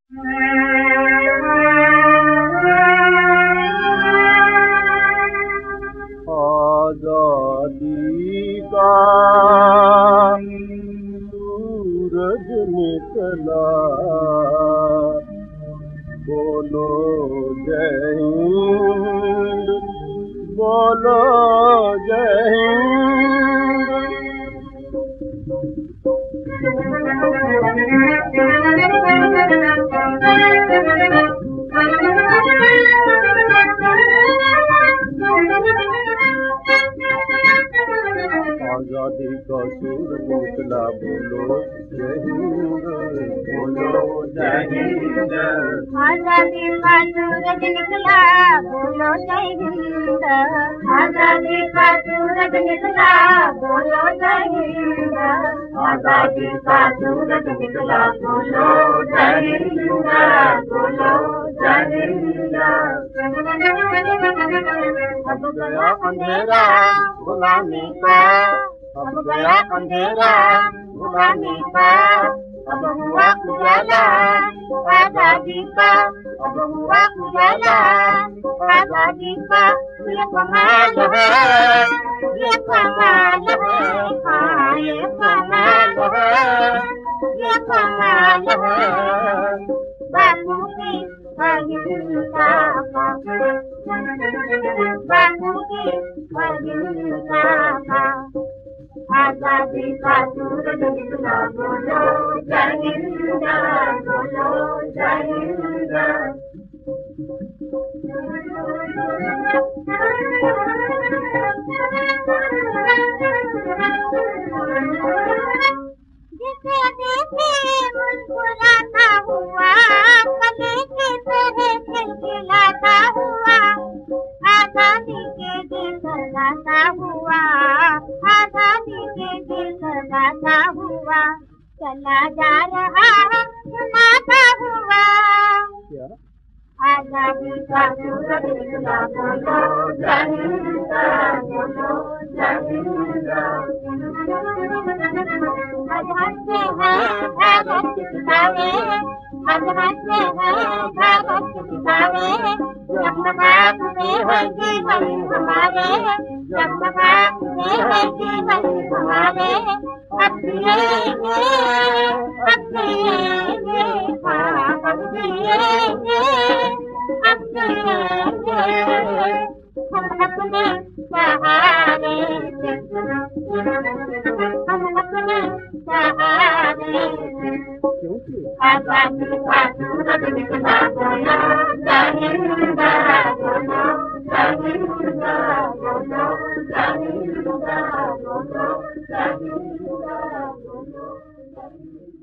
आजादी का सूरज निकला, बोलो जय हिंद, बोलो जय हिंद। आजादी का सूरज निकला, बोलो जय हिंद, बोलो जय हिंद। आजादी का सूरज निकला, बोलो जय हिंद। आजादी का सूरज निकला, बोलो जय हिंद। आजादी का सूरज निकला, बोलो जय हिंद, बोलो जय हिंद। अब गया अंधेरा गुलामी का, अब गया अंधेरा गुलामी का, अब हुआ उजाला आजादी का, अब हुआ उजाला आजादी का। ये कमाल है, ये कमाल है, हाँ ये कमाल है, ये कमाल है। बापू की अहिंसा का, बापू की अहिंसा का। आजादी का सूरज निकला, बोलो जय हिंद, बोलो जय हिंद। जिसे देखे मुस्कुराता हुआ, कले की तरह खिलखिलाता हुआ, आजादी के दिन लगाता हुआ, आजादी के दिन लगाता हुआ, चला जा रहा है सुनाता हुआ। आजादी का सूरज निकला, बोलो जय हिंद, बोलो जय हिंद। हंसते हैं भारत सितारे, हंसते हैं भारत सितारे, जगमगाते हैं जीवन हमारे, जगमगाते हैं जीवन हमारे। अब जिएंगे, अब जिएंगे, हाँ अब जिएंगे, अब जिएंगे। हम अपने सहारे से, हम अपने सहारे से। आजादी का सूरज निकला, बोलो जय हिंद, बोलो जय हिंद, बोलो जय हिंद, बोलो जय हिंद, बोलो जय हिंद।